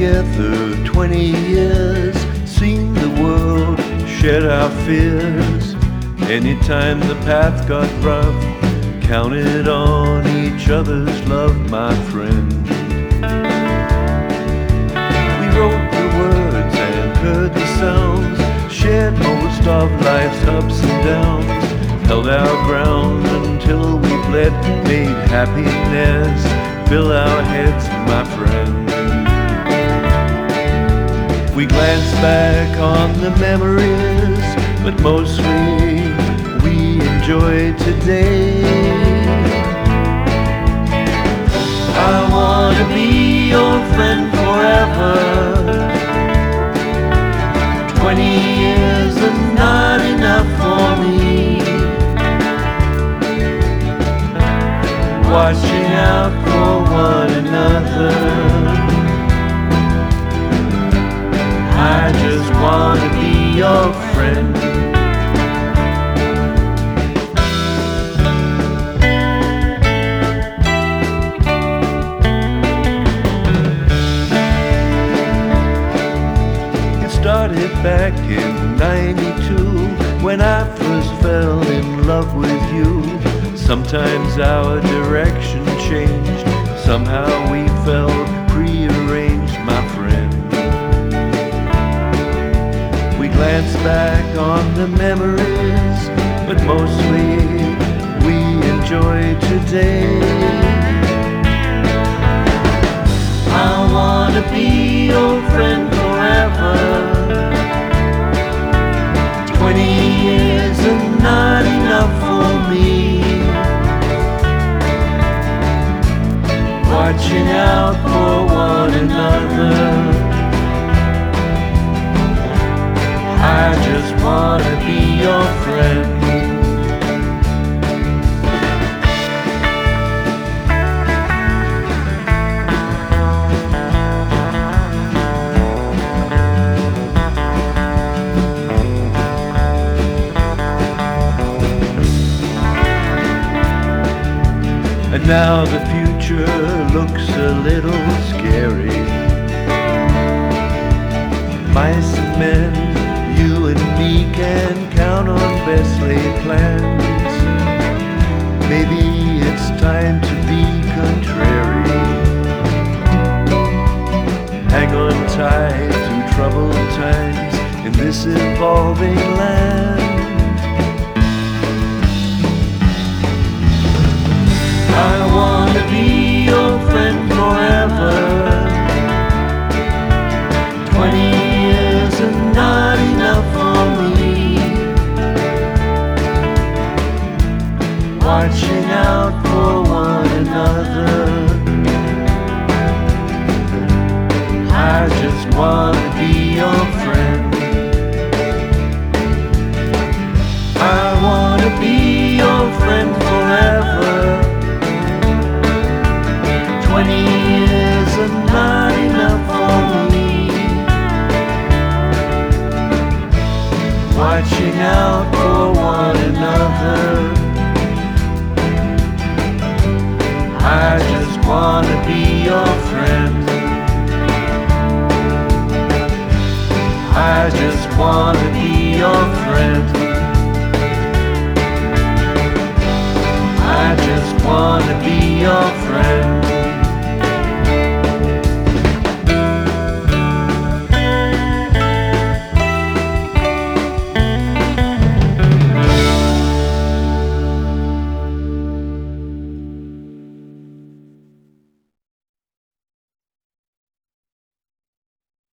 together 20 years, seen the world, shared our fears. Anytime the path got rough, counted on each other's love, my friend. We wrote the words and heard the sounds, shared most of life's ups and downs, held our ground until we bled, made happiness fill our heads, my friend. We glance back on the memories, but mostly we enjoy today. I wanna be your friend forever. 20 years are not enough for me. Watching out for one another. I just wanna be your friend. It started back in '92 when I first fell in love with you. Sometimes our direction changed, somehow we felt prearranged, my friend. We glance back on the memories, but mostly we enjoy today. I wanna be your friend forever. 20 years are not enough for me. Watching out for one another. I just wanna be your friend. And now the future looks a little scary. Mice and men, you and me can count on best laid plans. Maybe it's time to be contrary. Hang on tight through troubled times in this evolving land. I wanna be your friend forever. 20 years are not enough for me. Watching out for one another. I just wanna be your friend. I wanna be your friend forever. 20 years are not enough for me. Watching out for one another. I just wanna be your friend. I just wanna be your friend.